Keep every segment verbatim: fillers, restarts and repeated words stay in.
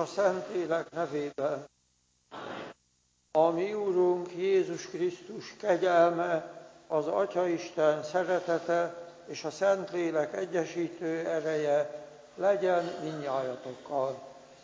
a Szentlélek nevében. A mi Úrunk Jézus Krisztus kegyelme, az Atyaisten szeretete és a Szentlélek egyesítő ereje legyen mindnyájatokkal.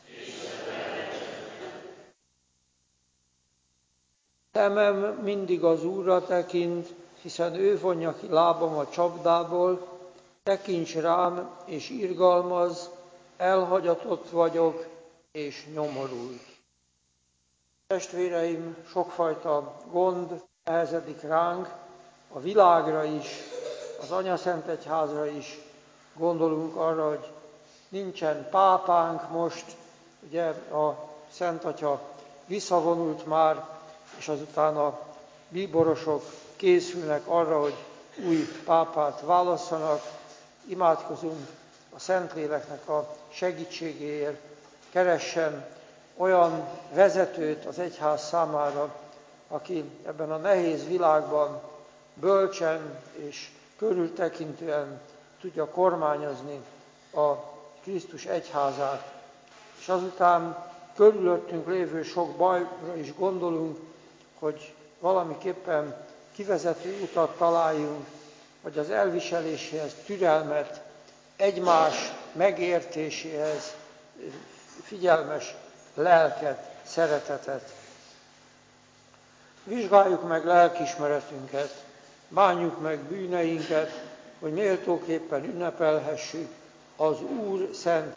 Szemem mindig az Úrra tekint, hiszen ő vonja ki lábam a csapdából, tekints rám és irgalmaz, elhagyatott vagyok és nyomorult. Testvéreim, sokfajta gond nehezedik ránk, a világra is, az Anyaszentegyházra is. Gondolunk arra, hogy nincsen pápánk most, ugye a Szent Atya visszavonult már, és azután a bíborosok készülnek arra, hogy új pápát válasszanak. Imádkozunk a Szentléleknek a segítségéért, keressen olyan vezetőt az egyház számára, aki ebben a nehéz világban bölcsen és körültekintően tudja kormányozni a Krisztus egyházát. És azután körülöttünk lévő sok bajra is gondolunk, hogy valamiképpen kivezető utat találjunk, hogy az elviseléséhez türelmet, egymás megértéséhez figyelmes lelket, szeretetet. Vizsgáljuk meg lelkiismeretünket, bánjuk meg bűneinket, hogy méltóképpen ünnepelhessük az Úr szent.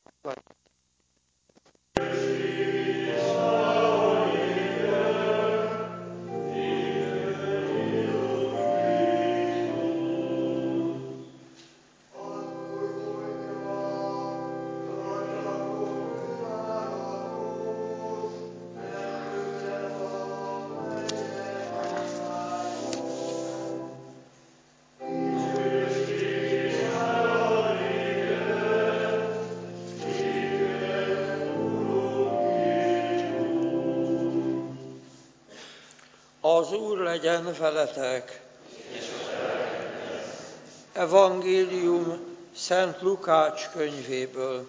Az Úr legyen veletek. Evangélium Szent Lukács könyvéből.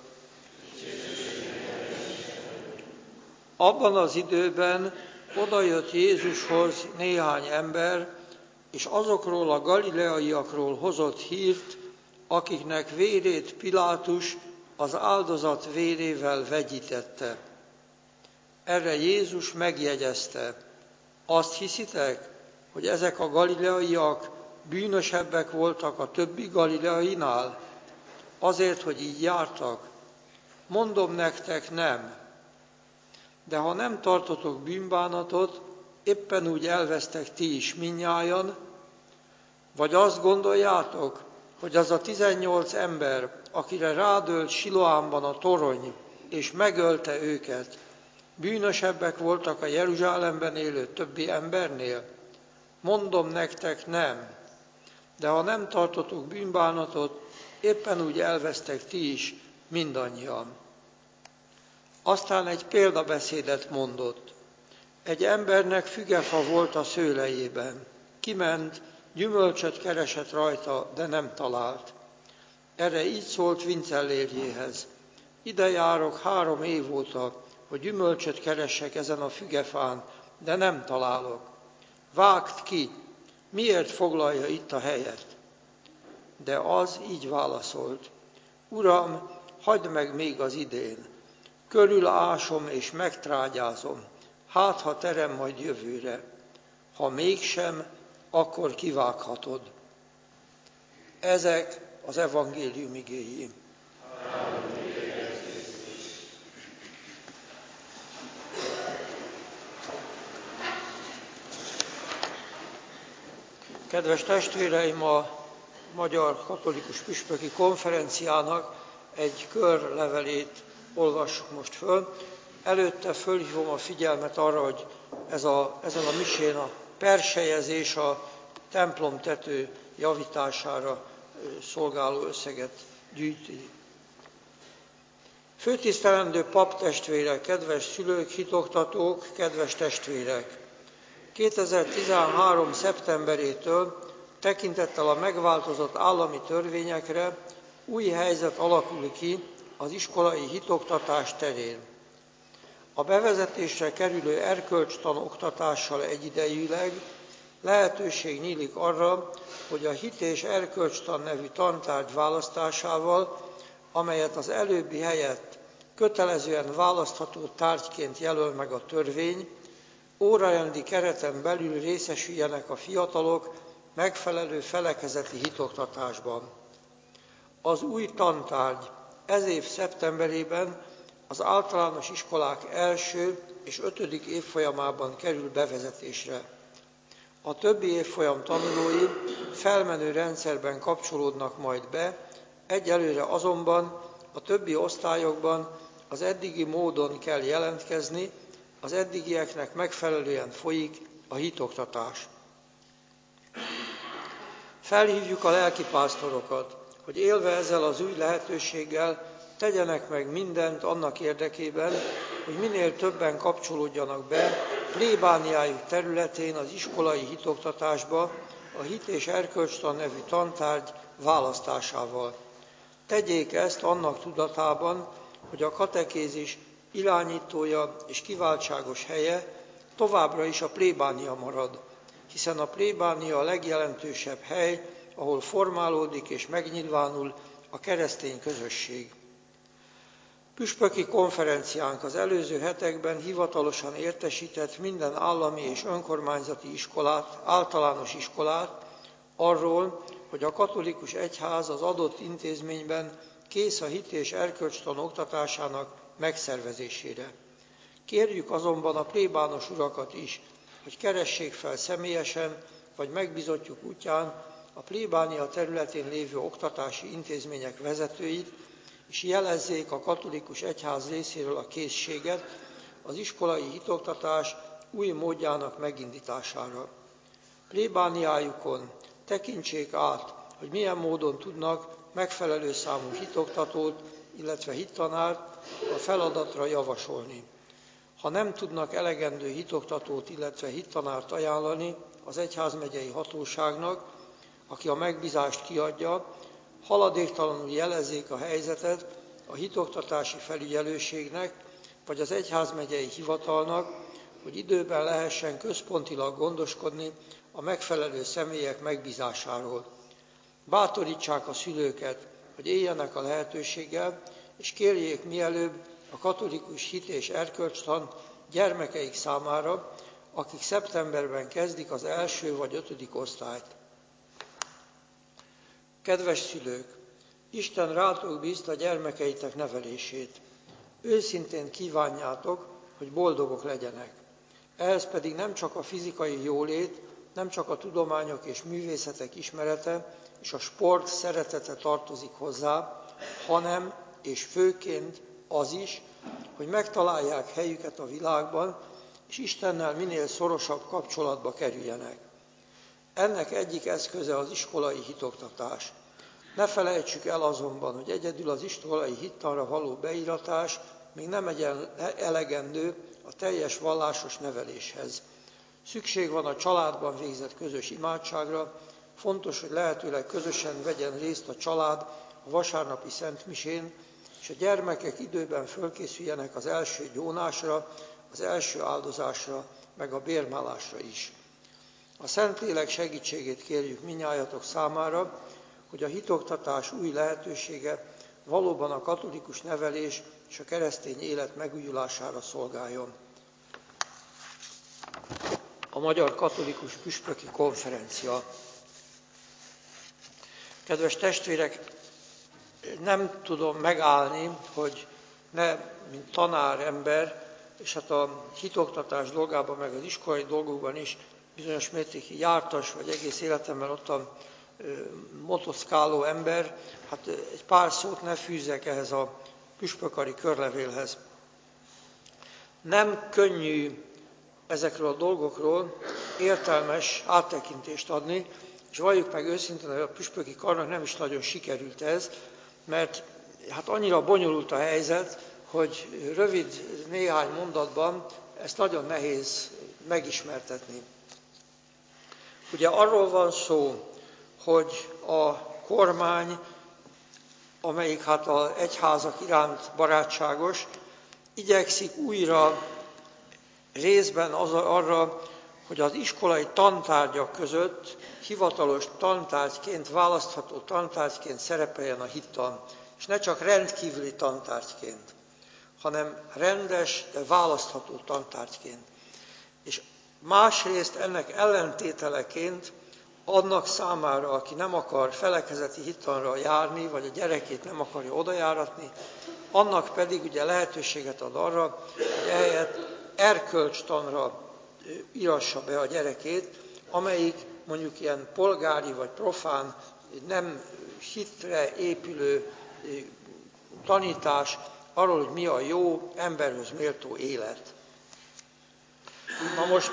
Abban az időben odajött Jézushoz néhány ember, és azokról a galileaiakról hozott hírt, akiknek vérét Pilátus az áldozat vérével vegyítette. Erre Jézus megjegyezte: azt hiszitek, hogy ezek a galileaiak bűnösebbek voltak a többi galileainál? Azért, hogy így jártak? Mondom nektek, nem. De ha nem tartotok bűnbánatot, éppen úgy elvesztek ti is mindnyájan, vagy azt gondoljátok, hogy az a tizennyolc ember, akire rádőlt Siloámban a torony, és megölte őket, bűnösebbek voltak a Jeruzsálemben élő többi embernél? Mondom nektek, nem. De ha nem tartotok bűnbánatot, éppen úgy elvesztek ti is mindannyian. Aztán egy példabeszédet mondott. Egy embernek fügefa volt a szőlejében. Kiment, gyümölcsöt keresett rajta, de nem talált. Erre így szólt vincellérjéhez: ide járok három év óta, hogy gyümölcsöt keressek ezen a fügefán, de nem találok. Vágd ki, miért foglalja itt a helyet? De az így válaszolt: Uram, hagyd meg még az idén. Körülásom és megtrágyázom, hát ha terem majd jövőre. Ha mégsem, akkor kivághatod. Ezek az evangélium igéi. Kedves testvéreim, a Magyar Katolikus Püspöki Konferenciának egy körlevelét olvassuk most föl. Előtte fölhívom a figyelmet arra, hogy ez a, ezen a misén a perselyezés a templomtető javítására szolgáló összeget gyűjti. Főtisztelendő paptestvérek, kedves szülők, hitoktatók, kedves testvérek! kétezer-tizenhárom. szeptemberétől tekintettel a megváltozott állami törvényekre új helyzet alakul ki az iskolai hitoktatás terén. A bevezetésre kerülő erkölcstan oktatással egyidejűleg lehetőség nyílik arra, hogy a hit és erkölcstan nevű tantárgy választásával, amelyet az előbbi helyett kötelezően választható tárgyként jelöl meg a törvény, órarendi kereten belül részesüljenek a fiatalok megfelelő felekezeti hitoktatásban. Az új tantárgy ez év szeptemberében az általános iskolák első és ötödik évfolyamában kerül bevezetésre. A többi évfolyam tanulói felmenő rendszerben kapcsolódnak majd be, egyelőre azonban a többi osztályokban az eddigi módon kell jelentkezni, az eddigieknek megfelelően folyik a hitoktatás. Felhívjuk a lelkipásztorokat, hogy élve ezzel az új lehetőséggel tegyenek meg mindent annak érdekében, hogy minél többen kapcsolódjanak be plébániájuk területén az iskolai hitoktatásba a hit és erkölcstan nevű tantárgy választásával. Tegyék ezt annak tudatában, hogy a katekézis irányítója és kiváltságos helye továbbra is a plébánia marad, hiszen a plébánia a legjelentősebb hely, ahol formálódik és megnyilvánul a keresztény közösség. Püspöki konferenciánk az előző hetekben hivatalosan értesített minden állami és önkormányzati iskolát, általános iskolát arról, hogy a katolikus egyház az adott intézményben kész a hit és erkölcstan oktatásának megszervezésére. Kérjük azonban a plébános urakat is, hogy keressék fel személyesen, vagy megbízottjuk útján a plébánia területén lévő oktatási intézmények vezetőit, és jelezzék a katolikus egyház részéről a készséget az iskolai hitoktatás új módjának megindítására. Plébániájukon tekintsék át, hogy milyen módon tudnak megfelelő számú hitoktatót, illetve hittanárt a feladatra javasolni. Ha nem tudnak elegendő hitoktatót, illetve hittanárt ajánlani az egyházmegyei hatóságnak, aki a megbízást kiadja, haladéktalanul jelezzék a helyzetet a hitoktatási felügyelőségnek, vagy az egyházmegyei hivatalnak, hogy időben lehessen központilag gondoskodni a megfelelő személyek megbízásáról. Bátorítsák a szülőket, hogy éljenek a lehetőséggel, és kérjék mielőbb a katolikus hit és erkölcstan gyermekeik számára, akik szeptemberben kezdik az első vagy ötödik osztályt. Kedves szülők! Isten rátok bízta a gyermekeitek nevelését. Őszintén kívánjátok, hogy boldogok legyenek. Ehhez pedig nem csak a fizikai jólét, nem csak a tudományok és művészetek ismerete és a sport szeretete tartozik hozzá, hanem és főként az is, hogy megtalálják helyüket a világban, és Istennel minél szorosabb kapcsolatba kerüljenek. Ennek egyik eszköze az iskolai hitoktatás. Ne felejtsük el azonban, hogy egyedül az iskolai hittanra való beíratás még nem elegendő a teljes vallásos neveléshez. Szükség van a családban végzett közös imádságra, fontos, hogy lehetőleg közösen vegyen részt a család a vasárnapi szentmisén, és a gyermekek időben fölkészüljenek az első gyónásra, az első áldozásra, meg a bérmálásra is. A Szentlélek segítségét kérjük minnyájatok számára, hogy a hitoktatás új lehetősége valóban a katolikus nevelés és a keresztény élet megújulására szolgáljon. A Magyar Katolikus Püspöki Konferencia. Kedves testvérek, nem tudom megállni, hogy ne, mint tanárember, és hát a hitoktatás dolgában, meg az iskolai dolgokban is bizonyos mértékig jártas, vagy egész életemben ottan motoszkáló ember, hát egy pár szót ne fűzzek ehhez a püspökari körlevélhez. Nem könnyű ezekről a dolgokról értelmes áttekintést adni, és valljuk meg őszintén, hogy a püspöki karnak nem is nagyon sikerült ez, mert hát annyira bonyolult a helyzet, hogy rövid néhány mondatban ezt nagyon nehéz megismertetni. Ugye arról van szó, hogy a kormány, amelyik hát az egyházak iránt barátságos, igyekszik újra részben az arra, hogy az iskolai tantárgyak között hivatalos tantárgyként, választható tantárgyként szerepeljen a hittan, és ne csak rendkívüli tantárgyként, hanem rendes, de választható tantárgyként. És másrészt ennek ellentételeként annak számára, aki nem akar felekezeti hittanra járni, vagy a gyerekét nem akarja odajáratni, annak pedig ugye lehetőséget ad arra, hogy ehelyett erkölcstanra írassa be a gyerekét, amelyik mondjuk ilyen polgári vagy profán, nem hitre épülő tanítás arról, hogy mi a jó, emberhöz méltó élet. Na most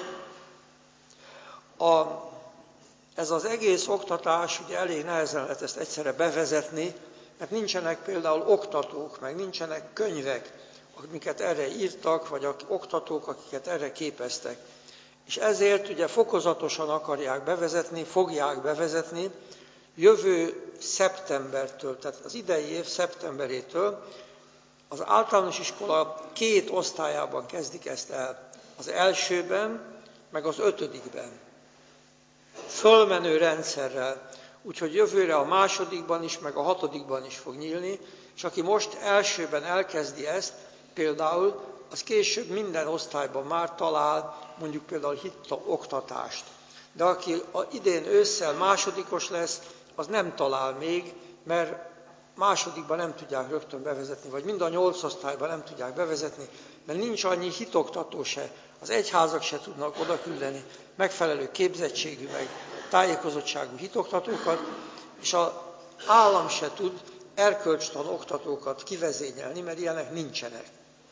a, ez az egész oktatás, ugye elég nehezen lehet ezt egyszerre bevezetni, mert nincsenek például oktatók, meg nincsenek könyvek, amiket erre írtak, vagy oktatók, akiket erre képeztek. És ezért ugye fokozatosan akarják bevezetni, fogják bevezetni, jövő szeptembertől, tehát az idei év szeptemberétől az általános iskola két osztályában kezdik ezt el. Az elsőben, meg az ötödikben. Fölmenő rendszerrel. Úgyhogy jövőre a másodikban is, meg a hatodikban is fog nyílni, és aki most elsőben elkezdi ezt, például, az később minden osztályban már talál mondjuk például hitoktatást. De aki idén ősszel másodikos lesz, az nem talál még, mert másodikban nem tudják rögtön bevezetni, vagy mind a nyolc osztályban nem tudják bevezetni, mert nincs annyi hitoktató se, az egyházak se tudnak oda küldeni megfelelő képzettségű, meg tájékozottságú hitoktatókat, és az állam se tud erkölcstan oktatókat kivezényelni, mert ilyenek nincsenek.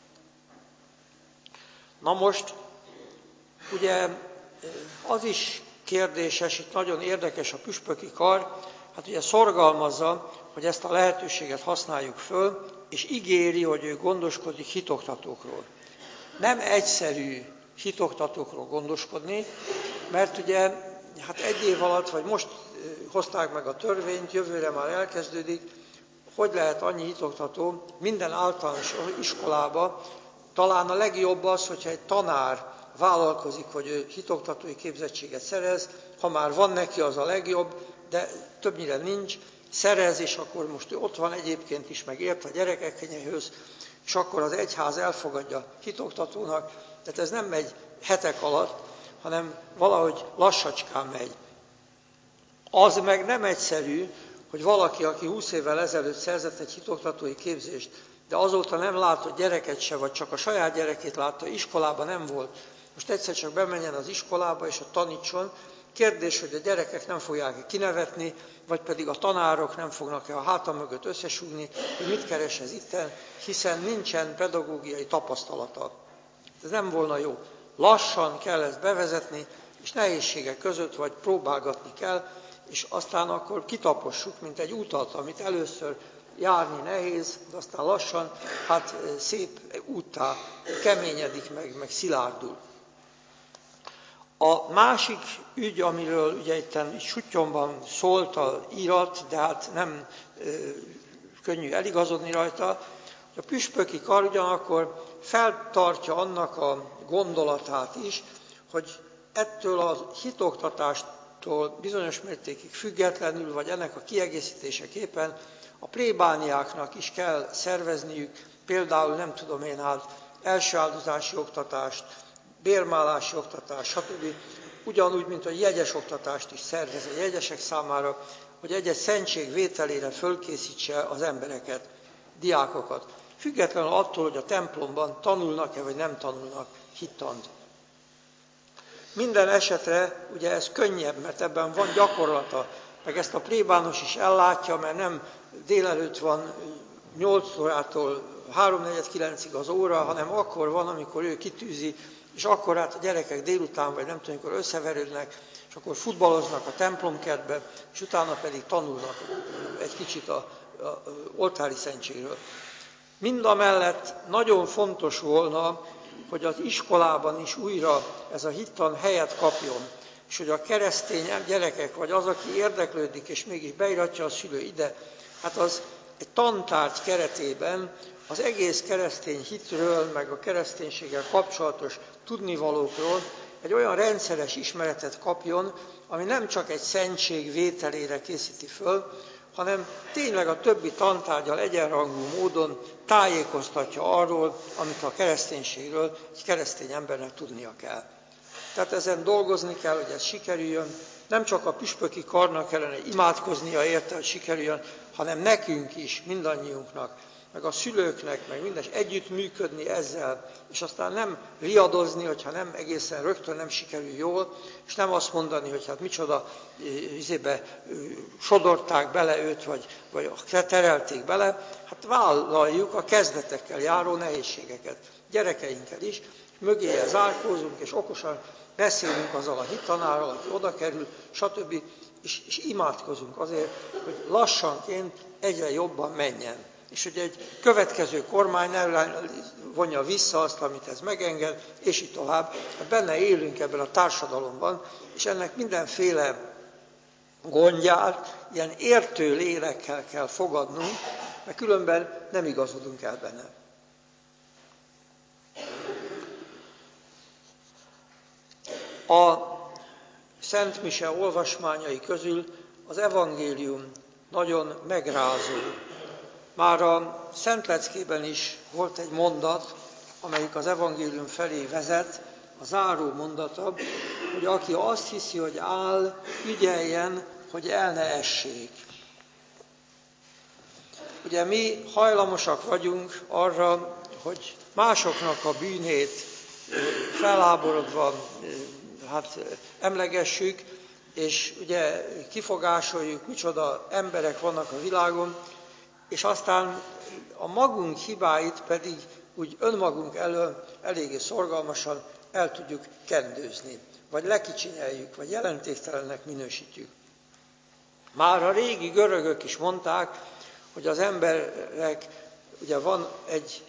Na most, ugye az is kérdéses, itt nagyon érdekes a püspöki kar, hát ugye szorgalmazza, hogy ezt a lehetőséget használjuk föl, és ígéri, hogy ő gondoskodik hitoktatókról. Nem egyszerű hitoktatókról gondoskodni, mert ugye hát egy év alatt, vagy most hozták meg a törvényt, jövőre már elkezdődik, hogy lehet annyi hitoktató minden általános iskolába. Talán a legjobb az, hogyha egy tanár vállalkozik, hogy ő hitoktatói képzettséget szerez, ha már van neki, az a legjobb, de többnyire nincs, szerez, és akkor most ő ott van egyébként is, meg ért a gyerekekhez, és akkor az egyház elfogadja hitoktatónak, tehát ez nem megy hetek alatt, hanem valahogy lassacskán megy. Az meg nem egyszerű, hogy valaki, aki húsz évvel ezelőtt szerzett egy hitoktatói képzést, de azóta nem látott gyereket se, vagy csak a saját gyerekét látta, iskolában nem volt. Most egyszer csak bemenjen az iskolába, és ott tanítson. Kérdés, hogy a gyerekek nem fogják kinevetni, vagy pedig a tanárok nem fognak-e a háta mögött összesúgni, hogy mit keres ez itten, hiszen nincsen pedagógiai tapasztalata. Ez nem volna jó. Lassan kell ezt bevezetni, és nehézségek között, vagy próbálgatni kell, és aztán akkor kitapossuk, mint egy utat, amit először járni nehéz, de aztán lassan, hát szép úttá keményedik meg, meg szilárdul. A másik ügy, amiről ugye itt suttyomban szólt az írat, de hát nem e, könnyű eligazodni rajta, hogy a püspöki kar ugyanakkor feltartja annak a gondolatát is, hogy ettől a hitoktatástól bizonyos mértékig függetlenül, vagy ennek a kiegészítéseképpen a plébániáknak is kell szervezniük, például nem tudom én, hát elsőáldozási oktatást, bérmálási oktatást, stb. Ugyanúgy, mint a jegyes oktatást is szervez a jegyesek számára, hogy egy-egy szentség vételére fölkészítse az embereket, diákokat. Függetlenül attól, hogy a templomban tanulnak-e, vagy nem tanulnak hittant. Minden esetre ugye ez könnyebb, mert ebben van gyakorlata, meg ezt a plébános is ellátja, mert nem délelőtt van nyolc órától háromnegyed kilencig az óra, hanem akkor van, amikor ő kitűzi, és akkor hát a gyerekek délután, vagy nem tudom, amikor összeverődnek, és akkor futballoznak a templomkertbe, és utána pedig tanulnak egy kicsit a, a, a oltári szentségről. Mindamellett nagyon fontos volna, hogy az iskolában is újra ez a hittan helyet kapjon, és hogy a keresztény gyerekek, vagy az, aki érdeklődik, és mégis beiratja a szülő ide, hát az egy tantárgy keretében az egész keresztény hitről, meg a kereszténységgel kapcsolatos tudnivalókról egy olyan rendszeres ismeretet kapjon, ami nem csak egy szentség vételére készíti föl, hanem tényleg a többi tantárgyal egyenrangú módon tájékoztatja arról, amit a kereszténységről egy keresztény embernek tudnia kell. Tehát ezen dolgozni kell, hogy ez sikerüljön. Nem csak a püspöki karnak kellene imádkoznia érte, hogy sikerüljön, hanem nekünk is, mindannyiunknak, meg a szülőknek, meg minden együtt működni ezzel, és aztán nem riadozni, hogyha nem egészen rögtön nem sikerül jól, és nem azt mondani, hogy hát micsoda izébe sodorták bele őt, vagy, vagy terelték bele, hát vállaljuk a kezdetekkel járó nehézségeket. Gyerekeinkkel is, mögéje zárkózunk, és okosan beszélünk azzal a hittanárral, aki oda kerül, stb. És, és imádkozunk azért, hogy lassanként egyre jobban menjen. És hogy egy következő kormány ne vonja vissza azt, amit ez megenged, és így tovább. Benne élünk ebben a társadalomban, és ennek mindenféle gondját ilyen értő lélekkel kell fogadnunk, mert különben nem igazodunk el benne. A Szent Mise olvasmányai közül az evangélium nagyon megrázó. Már a Szent Leckében is volt egy mondat, amelyik az evangélium felé vezet, a záró mondata, hogy aki azt hiszi, hogy áll, ügyeljen, hogy el ne essék. Ugye mi hajlamosak vagyunk arra, hogy másoknak a bűnét felháborodva hát emlegessük, és ugye kifogásoljuk, micsoda emberek vannak a világon, és aztán a magunk hibáit pedig úgy önmagunk elől eléggé szorgalmasan el tudjuk kendőzni, vagy lekicsinyeljük, vagy jelentéktelennek minősítjük. Már a régi görögök is mondták, hogy az emberek, ugye van egy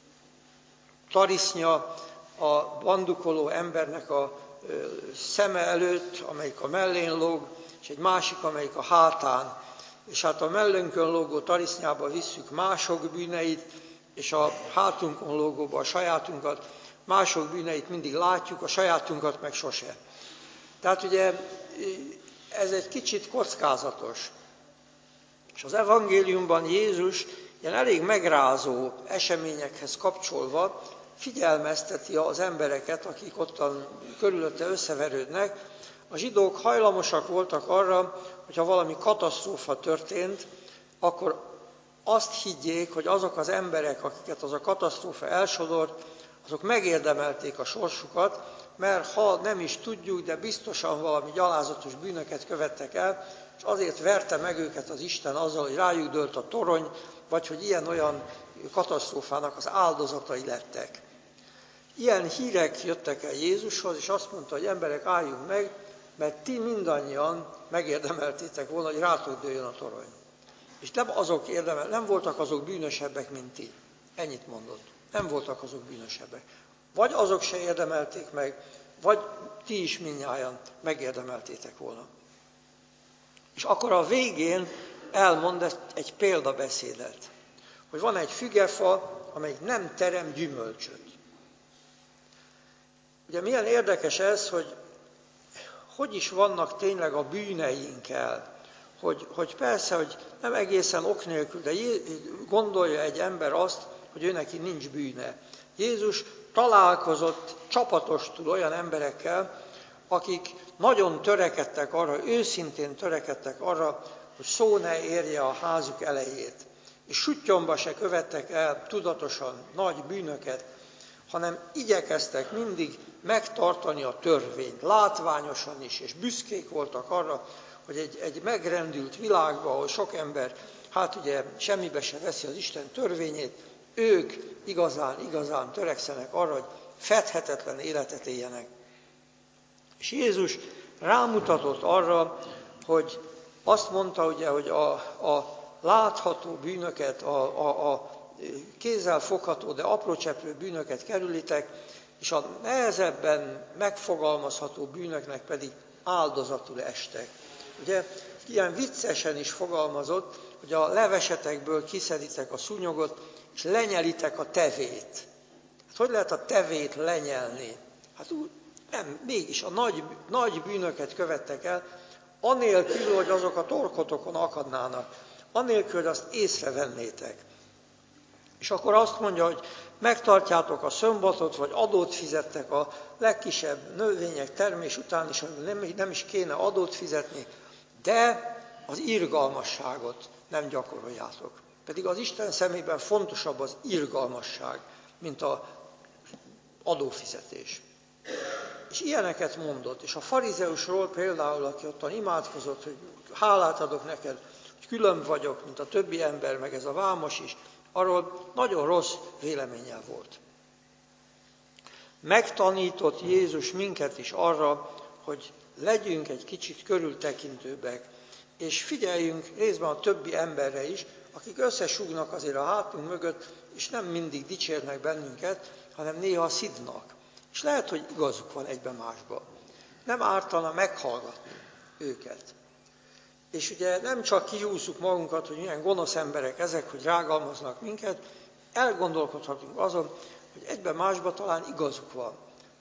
tarisznya a bandukoló embernek a szeme előtt, amelyik a mellén lóg, és egy másik, amelyik a hátán. És hát a mellünkön lógó tarisznyába visszük mások bűneit, és a hátunkon lógóba a sajátunkat. Mások bűneit mindig látjuk, a sajátunkat meg sose. Tehát ugye ez egy kicsit kockázatos. És az evangéliumban Jézus ilyen elég megrázó eseményekhez kapcsolva figyelmezteti az embereket, akik ottan körülötte összeverődnek. A zsidók hajlamosak voltak arra, hogyha valami katasztrófa történt, akkor azt higgyék, hogy azok az emberek, akiket az a katasztrófa elsodort, azok megérdemelték a sorsukat, mert ha nem is tudjuk, de biztosan valami gyalázatos bűnöket követtek el, és azért verte meg őket az Isten azzal, hogy rájuk dőlt a torony, vagy hogy ilyen-olyan katasztrófának az áldozatai lettek. Ilyen hírek jöttek el Jézushoz, és azt mondta, hogy emberek, álljunk meg, mert ti mindannyian megérdemeltétek volna, hogy rátok dőljön a torony. És nem azok érdemel, nem voltak azok bűnösebbek, mint ti. Ennyit mondott. Nem voltak azok bűnösebbek. Vagy azok se érdemelték meg, vagy ti is mindnyájan megérdemeltétek volna. És akkor a végén elmond egy példabeszédet, hogy van egy fügefa, amelyik nem terem gyümölcsöt. Ugye milyen érdekes ez, hogy hogy is vannak tényleg a bűneinkkel, hogy, hogy persze, hogy nem egészen ok nélkül, de gondolja egy ember azt, hogy ő neki nincs bűne. Jézus találkozott csapatostul olyan emberekkel, akik nagyon törekedtek arra, őszintén törekedtek arra, hogy szó ne érje a házuk elejét. És suttyomba se követtek el tudatosan nagy bűnöket, hanem igyekeztek mindig megtartani a törvényt, látványosan is, és büszkék voltak arra, hogy egy, egy megrendült világban, ahol sok ember, hát ugye semmibe se veszi az Isten törvényét, ők igazán, igazán törekszenek arra, hogy fedhetetlen életet éljenek. És Jézus rámutatott arra, hogy azt mondta, ugye, hogy a, a látható bűnöket, a, a, a kézzel fogható, de aprócseprő bűnöket kerülitek, és a nehezebben megfogalmazható bűnöknek pedig áldozatul estek. Ugye ilyen viccesen is fogalmazott, hogy a levesetekből kiszeditek a szúnyogot, és lenyelitek a tevét. Hát hogy lehet a tevét lenyelni? Hát úgy, nem, mégis a nagy, nagy bűnöket követtek el, anélkül, hogy azok a torkotokon akadnának, anélkül, hogy azt észrevennétek. És akkor azt mondja, hogy megtartjátok a szombatot, vagy adót fizettek a legkisebb növények termés után is, nem, nem is kéne adót fizetni, de az irgalmasságot nem gyakoroljátok. Pedig az Isten szemében fontosabb az irgalmasság, mint az adófizetés. És ilyeneket mondott. És a farizeusról például, aki ottan imádkozott, hogy hálát adok neked, hogy különb vagyok, mint a többi ember, meg ez a vámos is, arról nagyon rossz véleménnyel volt. Megtanított Jézus minket is arra, hogy legyünk egy kicsit körültekintőbbek, és figyeljünk részben a többi emberre is, akik összesúgnak azért a hátunk mögött, és nem mindig dicsérnek bennünket, hanem néha szidnak. És lehet, hogy igazuk van egyben másba. Nem ártana meghallgatni őket. És ugye nem csak kihúzzuk magunkat, hogy milyen gonosz emberek ezek, hogy rágalmaznak minket, elgondolkodhatunk azon, hogy egyben másban talán igazuk van.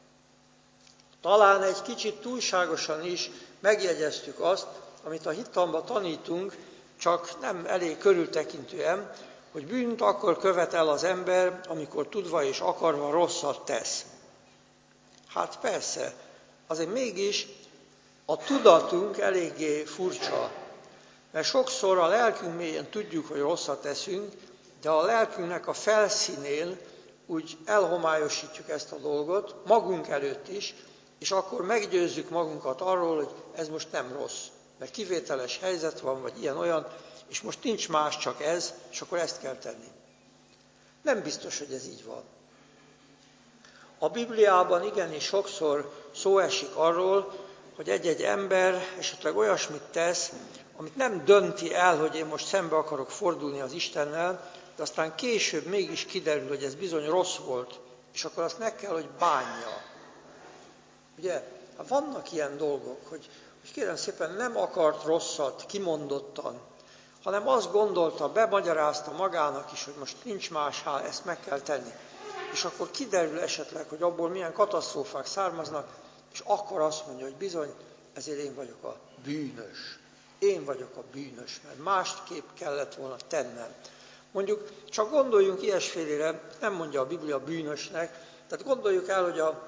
Talán egy kicsit túlságosan is megjegyeztük azt, amit a hittanban tanítunk, csak nem elég körültekintően, hogy bűnt akkor követ el az ember, amikor tudva és akarva rosszat tesz. Hát persze, azért mégis a tudatunk eléggé furcsa, mert sokszor a lelkünk mélyén tudjuk, hogy rosszat teszünk, de a lelkünknek a felszínén úgy elhomályosítjuk ezt a dolgot, magunk előtt is, és akkor meggyőzzük magunkat arról, hogy ez most nem rossz, mert kivételes helyzet van, vagy ilyen-olyan, és most nincs más, csak ez, és akkor ezt kell tenni. Nem biztos, hogy ez így van. A Bibliában igenis sokszor szó esik arról, hogy egy-egy ember esetleg olyasmit tesz, amit nem dönti el, hogy én most szembe akarok fordulni az Istennel, de aztán később mégis kiderül, hogy ez bizony rossz volt, és akkor azt meg kell, hogy bánja. Ugye, hát vannak ilyen dolgok, hogy, hogy kérem szépen nem akart rosszat kimondottan, hanem azt gondolta, bemagyarázta magának is, hogy most nincs más hál, ezt meg kell tenni. És akkor kiderül esetleg, hogy abból milyen katasztrófák származnak, és akkor azt mondja, hogy bizony, ezért én vagyok a bűnös. Én vagyok a bűnös, mert másképp kellett volna tennem. Mondjuk, csak gondoljunk ilyesfélére, nem mondja a Biblia bűnösnek, tehát gondoljuk el, hogy a,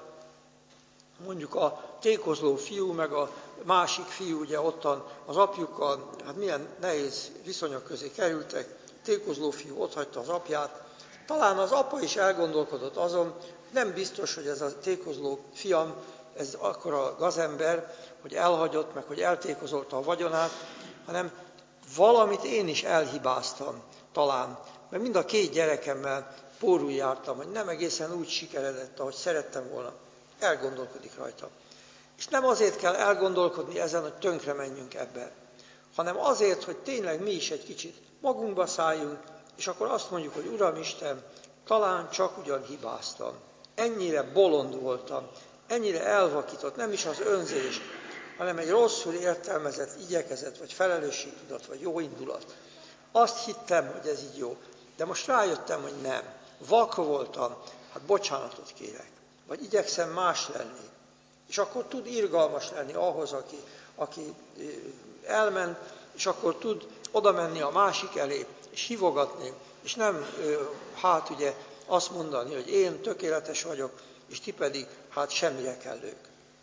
mondjuk a tékozló fiú, meg a másik fiú, ugye ottan az apjukkal, hát milyen nehéz viszonyok közé kerültek, tékozló fiú otthagyta az apját, talán az apa is elgondolkodott azon, nem biztos, hogy ez a tékozló fiam, ez akkora gazember, hogy elhagyott, meg hogy eltékozolta a vagyonát, hanem valamit én is elhibáztam talán, mert mind a két gyerekemmel pórul jártam, hogy nem egészen úgy sikeredett, ahogy szerettem volna. Elgondolkodik rajta. És nem azért kell elgondolkodni ezen, hogy tönkre menjünk ebbe, hanem azért, hogy tényleg mi is egy kicsit magunkba szálljunk, és akkor azt mondjuk, hogy Uram Isten, talán csak ugyan hibáztam. Ennyire bolond voltam, ennyire elvakított, nem is az önzés, hanem egy rosszul értelmezett igyekezet, vagy felelősségtudat, vagy jó indulat. Azt hittem, hogy ez így jó, de most rájöttem, hogy nem. Vak voltam, hát bocsánatot kérek, vagy igyekszem más lenni. És akkor tud irgalmas lenni ahhoz, aki, aki elment, és akkor tud oda menni a másik elé, és hívogatni, és nem, hát ugye azt mondani, hogy én tökéletes vagyok, és ti pedig, hát semmire kellők.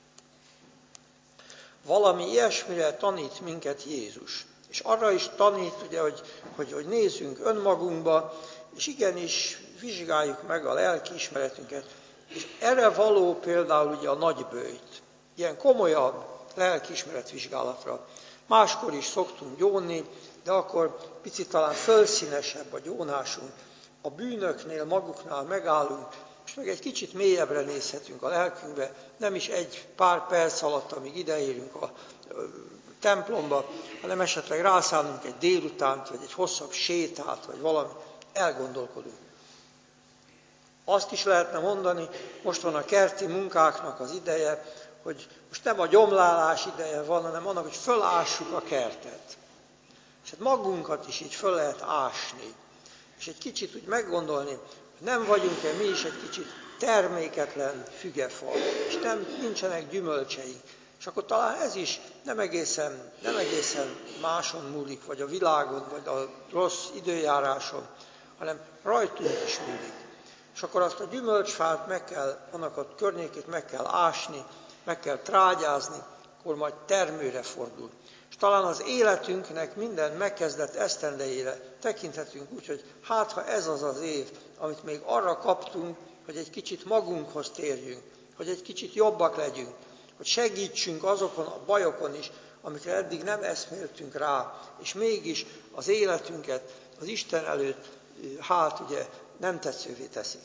Valami ilyesmire tanít minket Jézus. És arra is tanít, ugye, hogy, hogy, hogy nézzünk önmagunkba, és igenis vizsgáljuk meg a lelki ismeretünket. És erre való például ugye a nagyböjt, ilyen komolyabb lelkiismeretvizsgálatra. Máskor is szoktunk gyónni, de akkor picit talán fölszínesebb a gyónásunk. A bűnöknél, maguknál megállunk, és meg egy kicsit mélyebbre nézhetünk a lelkünkbe, nem is egy pár perc alatt, amíg ideérünk a templomba, hanem esetleg rászánunk egy délutánt, vagy egy hosszabb sétát, vagy valami, elgondolkodunk. Azt is lehetne mondani, most van a kerti munkáknak az ideje, hogy most nem a gyomlálás ideje van, hanem annak, hogy fölássuk a kertet. És hát magunkat is így föl lehet ásni. És egy kicsit úgy meggondolni, hogy nem vagyunk-e mi is egy kicsit terméketlen fügefa, és nem, nincsenek gyümölcseink. És akkor talán ez is nem egészen, nem egészen máson múlik, vagy a világon, vagy a rossz időjáráson, hanem rajtunk is múlik. És akkor azt a gyümölcsfát meg kell, annak a környékét meg kell ásni, meg kell trágyázni, akkor majd termőre fordul. És talán az életünknek minden megkezdett esztendejére tekinthetünk úgy, hogy hát ha ez az az év, amit még arra kaptunk, hogy egy kicsit magunkhoz térjünk, hogy egy kicsit jobbak legyünk, hogy segítsünk azokon a bajokon is, amikre eddig nem eszméltünk rá, és mégis az életünket az Isten előtt, hát ugye nem tetszővé teszik.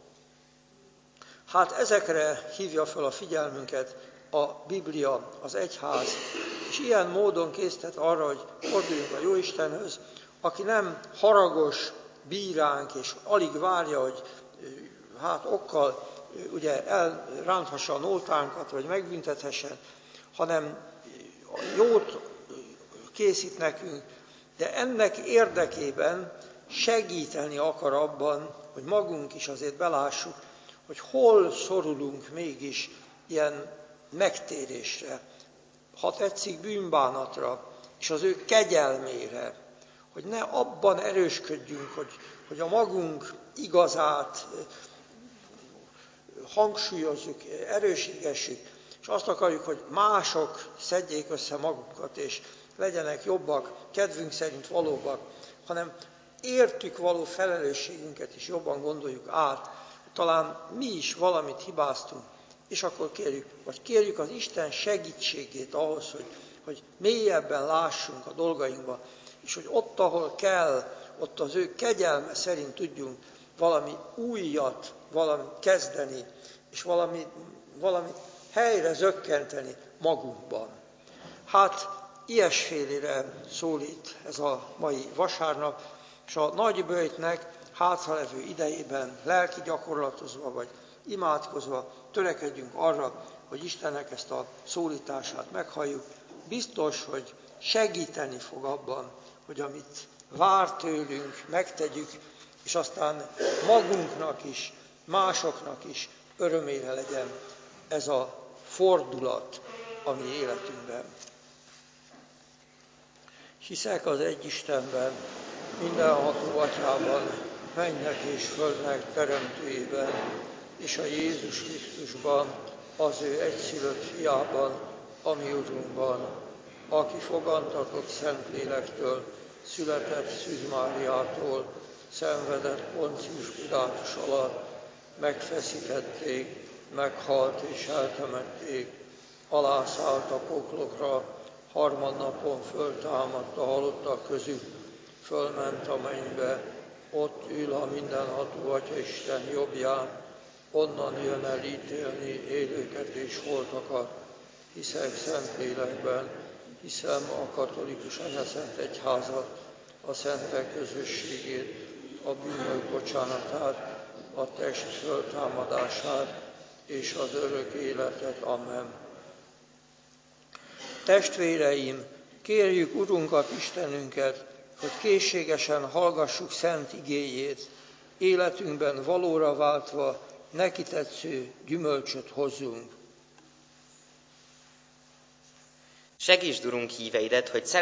Hát ezekre hívja fel a figyelmünket a Biblia, az egyház, és ilyen módon késztet arra, hogy forduljunk a Jóistenhöz, aki nem haragos bíránk, és alig várja, hogy hát okkal ugye elránthassa a nótánkat, vagy megbüntethessen, hanem jót készít nekünk, de ennek érdekében segíteni akar abban, hogy magunk is azért belássuk, hogy hol szorulunk mégis ilyen megtérésre, ha tetszik bűnbánatra, és az ő kegyelmére, hogy ne abban erősködjünk, hogy, hogy a magunk igazát hangsúlyozzuk, erősítgessük, és azt akarjuk, hogy mások szedjék össze magukat, és legyenek jobbak, kedvünk szerint valóbbak, hanem értük való felelősségünket is jobban gondoljuk át, talán mi is valamit hibáztunk, és akkor kérjük, vagy kérjük az Isten segítségét ahhoz, hogy, hogy mélyebben lássunk a dolgainkba, és hogy ott, ahol kell, ott az ő kegyelme szerint tudjunk valami újat, valami kezdeni, és valami, valami helyre zökkenteni magunkban. Hát ilyesfélére szólít ez a mai vasárnap, és a nagyböjtnek hátralevő idejében lelki gyakorlatozva vagy imádkozva törekedjünk arra, hogy Istennek ezt a szólítását meghalljuk. Biztos, hogy segíteni fog abban, hogy amit vár tőlünk, megtegyük, és aztán magunknak is, másoknak is örömére legyen ez a fordulat a mi életünkben. Hiszek az egy Istenben, mindenható Atyában, mennek és földnek teremtőjében, és a Jézus Krisztusban, az ő egyszülött fiában, a mi Urunkban, aki fogantatott Szentlélektől, született Szűz Máriától, szenvedett Poncius Pilátus alatt, megfeszítették, meghalt és eltemették, alászállt a poklokra, harmadnapon föltámadt a halottak közül, fölment a mennybe, ott ül a mindenható Atya Isten jobbján, onnan jön el ítélni élőket és holtakat. Hiszek Szentlélekben, hiszem a katolikus anyaszent egyházat, a szentek közösségét, a bűnök bocsánatát, a test föltámadását és az örök életet. Amen. Testvéreim, kérjük Urunkat, Istenünket, hogy készségesen hallgassuk szent igéjét, életünkben valóra váltva neki tetsző gyümölcsöt hozzunk. Segítsd, Urunk, híveidet, hogy